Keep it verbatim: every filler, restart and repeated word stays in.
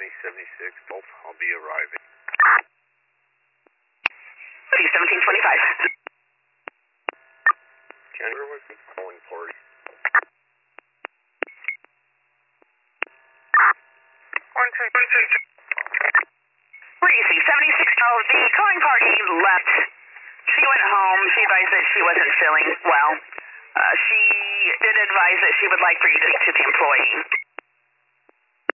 County seventy-six, Gulf. I'll be arriving. C seventeen twenty-five. County, where was the calling party? One two one two. Reese, seventy-six. Oh, the calling party left. She went home. She advised that she wasn't feeling well. Uh, she did advise that she would like for you to speak to the employee.